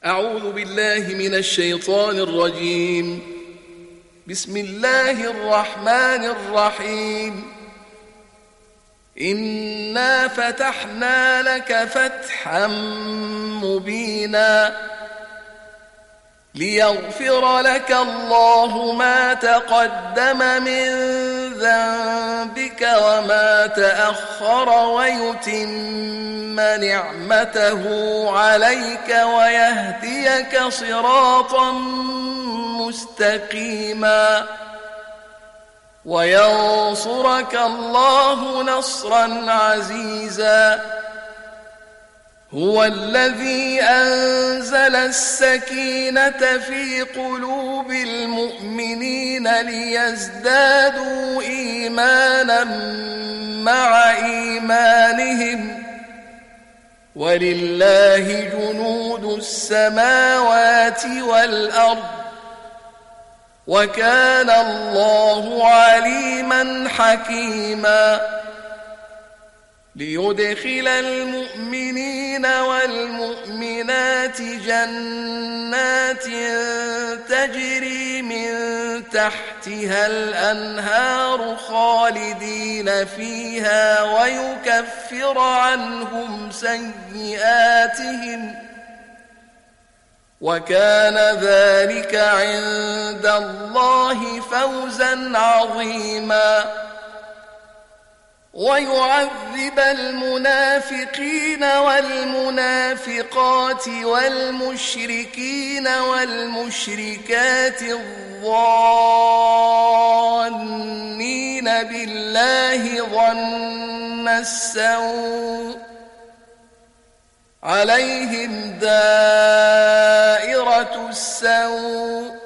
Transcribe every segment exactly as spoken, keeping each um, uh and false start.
أعوذ بالله من الشيطان الرجيم. بسم الله الرحمن الرحيم. إنا فتحنا لك فتحا مبينا ليغفر لك الله ما تقدم من ذنبك وما تأخر ويتم نعمته عليك ويهديك صراطا مستقيما وينصرك الله نصرا عزيزا. هو الذي أنزل السكينة في قلوب المؤمنين ليزدادوا إيمانا مع إيمانهم ولله جنود السماوات والأرض وكان الله عليما حكيما. ليدخل المؤمنين والمؤمنات جنات تجري من تحتها الأنهار خالدين فيها ويكفر عنهم سيئاتهم وكان ذلك عند الله فوزا عظيما. ويعذب المنافقين والمنافقات والمشركين والمشركات الظانين بالله ظن السوء عليهم دائرة السوء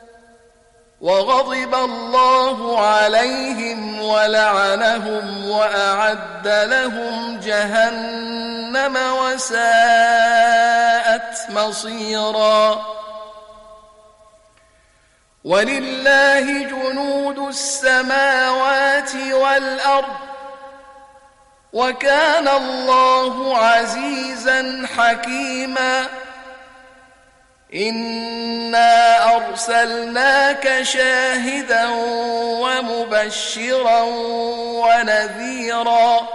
وغضب الله عليهم ولعنهم وأعد لهم جهنم وساءت مصيرا. ولله جنود السماوات والأرض وكان الله عزيزا حكيما. إنا أرسلناك شاهدا ومبشرا ونذيرا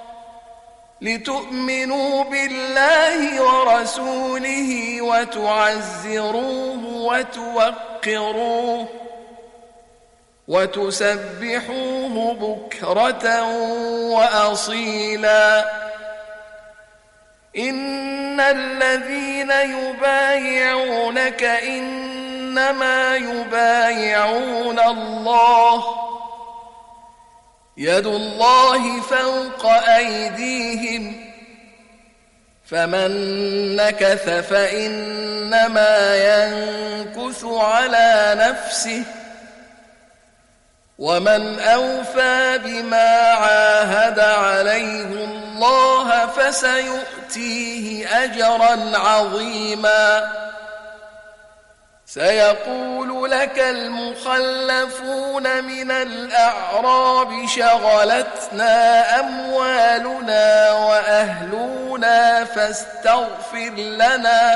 لتؤمنوا بالله ورسوله وتعزروه وتوقروه وتسبحوه بكرة وأصيلا. إن الذين يبايعونك إنما يبايعون الله يد الله فوق أيديهم فمن نكث فإنما ينكث على نفسه ومن أوفى بما عاهد عليه الله فسيؤتيه أجرا عظيما. سيقول لك المخلفون من الأعراب شغلتنا أموالنا وأهلنا فاستغفر لنا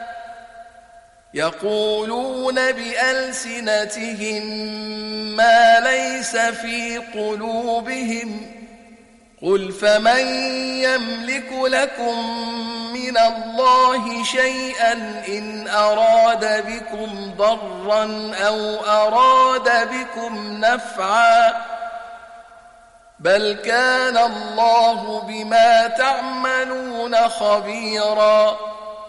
يقولون بألسنتهم ما ليس في قلوبهم قل فمن يملك لكم من الله شيئا إن أراد بكم ضرا أو أراد بكم نفعا بل كان الله بما تعملون خبيرا.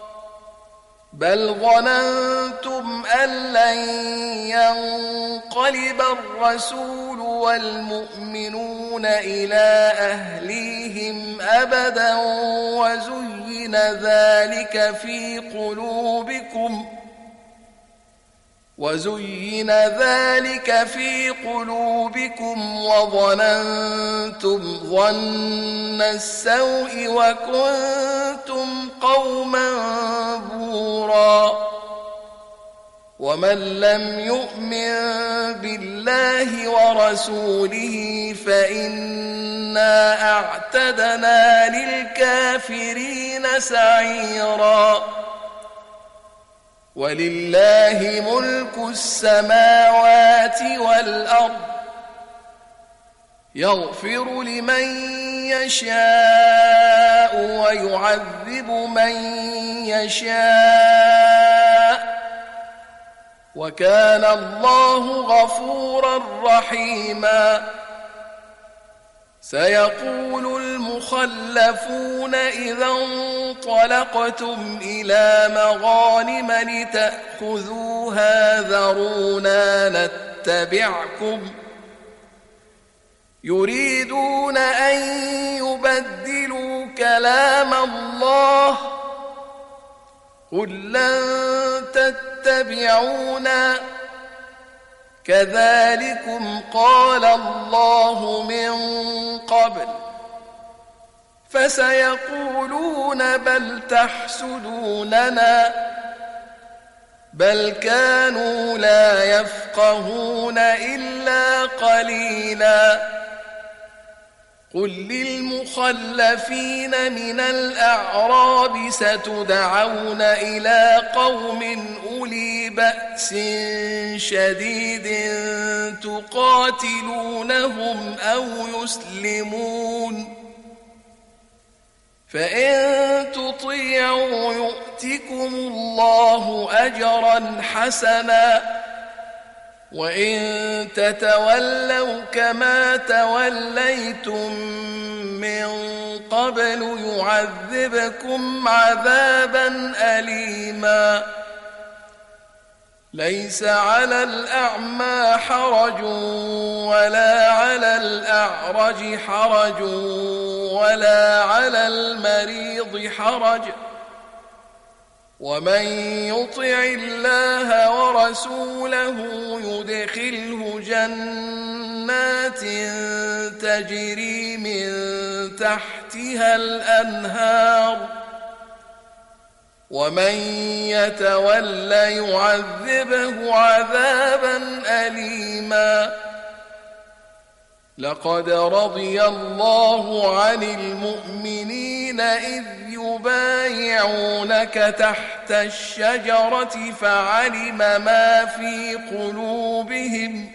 بل ظننتم أن لن ينقلب الرسول والمؤمنون إلى أهليهم أبدا وزين ذلك في قلوبكم وزين ذلك في قلوبكم وظننتم ظن السوء وكنتم قوما بورا. ومن لم يؤمن بالله ورسوله فإنا أعتدنا للكافرين سعيرا. ولله ملك السماوات والأرض يغفر لمن يشاء ويعذب من يشاء وكان الله غفورا رحيما سيقول المخلفون إذا انطلقتم إلى مغانم لتأخذوها ذرونا نتبعكم يريدون أن يبدلوا كلام الله قل لن تتبعونا كذلكم قال الله من قبل فسيقولون بل تحسدوننا بل كانوا لا يفقهون إلا قليلا قل للمخلفين من الأعراب ستدعون إلى قوم أولي بأس شديد تقاتلونهم أو يسلمون فإن تطيعوا يؤتكم الله أجرا حسنا وإن تتولوا كما توليتم من قبل يعذبكم عذابا أليما ليس على الأعمى حرج ولا على الأعرج حرج ولا على المريض حرج ومن يطع الله ورسوله يدخله جنات تجري من تحتها الأنهار ومن يتولى يعذبه عذابا أليما لقد رضي الله عن المؤمنين إذ يبايعونك تحت الشجرة فعلم ما في قلوبهم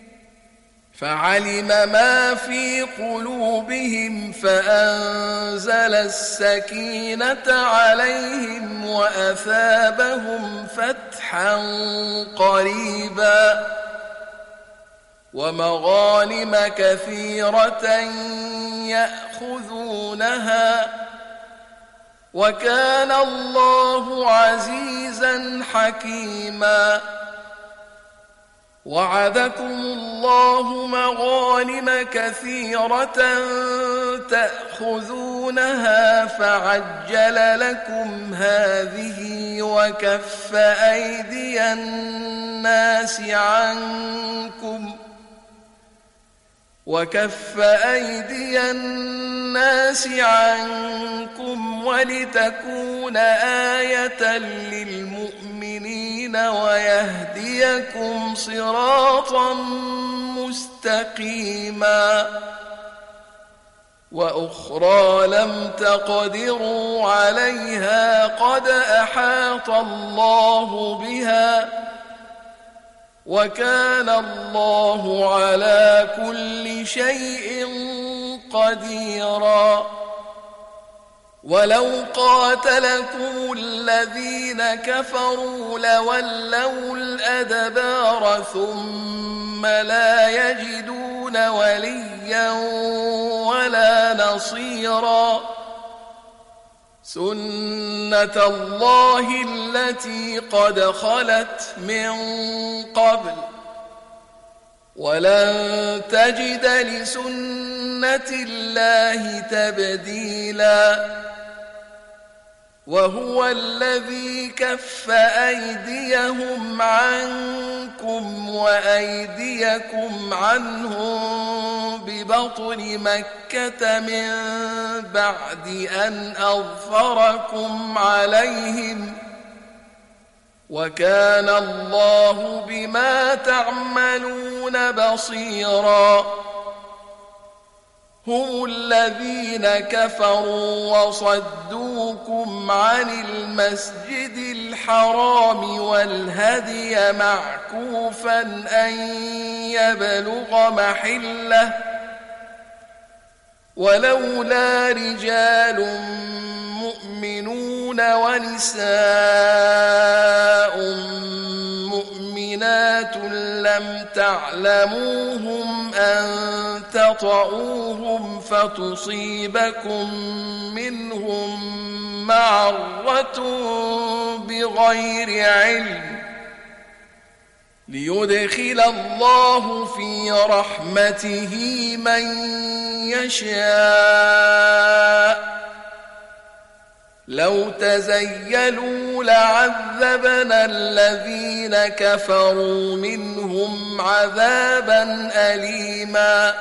فعلم ما في قلوبهم فأنزل السكينة عليهم وأثابهم فتحا قريبا ومغانم كثيرة يأخذونها وكان الله عزيزا حكيما وعدكم الله مغانم كثيرة تأخذونها فعجل لكم هذه وكف أيدي الناس عنكم وكف أيدي الناس عنكم ولتكون آية للمؤمنين ويهديكم صراطا مستقيما وأخرى لم تقدروا عليها قد أحاط الله بها وكان الله على كل شيء قديرا ولو قاتلكم الذين كفروا لولوا الأدبار ثم لا يجدون وليا ولا نصيرا سنة الله التي قد خلت من قبل ولن تجد لسنة الله تبديلا وهو الذي كف أيديهم عنكم وأيديكم عنهم ببطن مكة من بعد أن أظفركم عليهم وكان الله بما تعملون بصيرا هم الذين كفروا وصدوكم عن المسجد الحرام الحرام والهدي معكوفا أن يبلغ محله ولولا رجال مؤمنون ونساء مؤمنات لم تعلموهم أن تطؤوهم فتصيبكم منهم معرة بغير علم ليدخل الله في رحمته من يشاء لو تزيلوا لعذبنا الذين كفروا منهم عذابا أليما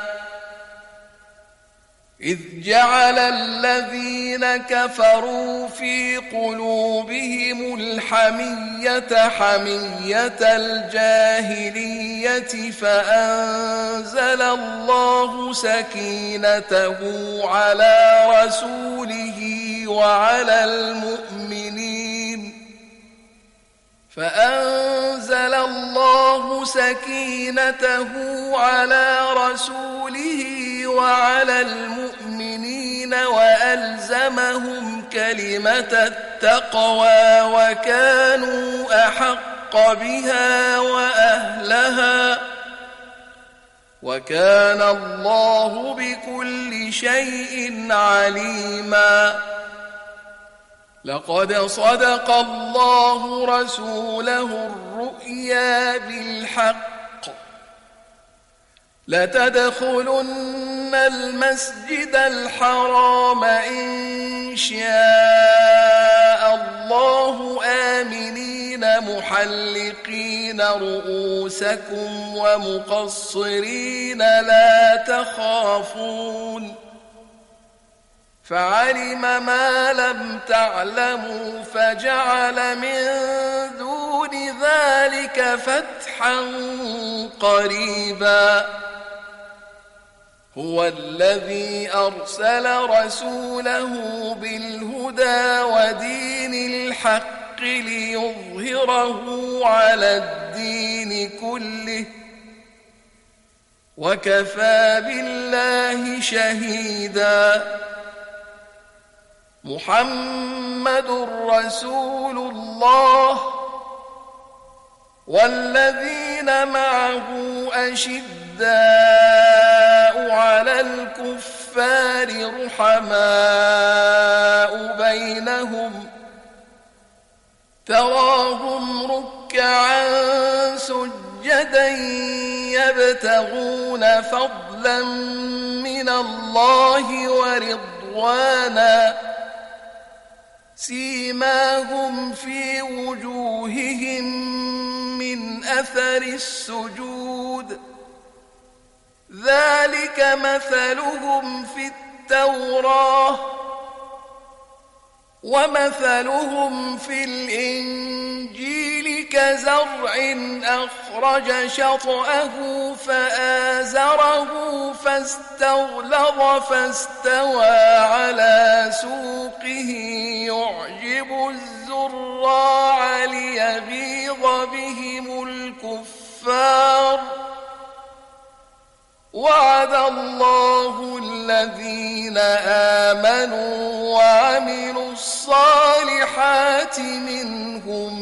إذ جعل الذين كفروا في قلوبهم الحمية حمية الجاهلية فأنزل الله سكينته على رسوله وعلى المؤمنين فأنزل الله سكينته على رسوله وعلى المؤمنين وألزمهم كلمة التقوى وكانوا أحق بها وأهلها وكان الله بكل شيء عليما لقد صدق الله رسوله الرؤيا بالحق لتدخلن المسجد الحرام إن شاء الله آمنين محلقين رؤوسكم ومقصرين لا تخافون فعلم ما لم تعلموا فجعل من دون ذلك فتحا قريبا هو الذي أرسل رسوله بالهدى ودين الحق ليظهره على الدين كله وكفى بالله شهيدا محمد رسول الله والذين معه أشداء على الكفار رحماء بينهم تراهم ركعا سجدا يبتغون فضلا من الله ورضوانا سيماهم في وجوههم من أثر السجود ذلك مثلهم في التوراة ومثلهم في الإنجيل كزرع أخرج شطأه فآزره فاستغلظ فاستوى على سوقه يعجب الزراع ليغيظ بهم الكفار وعد الله الذين آمنوا وعملوا الصالحات منهم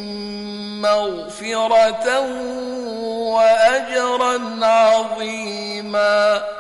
مغفرة وأجرا عظيما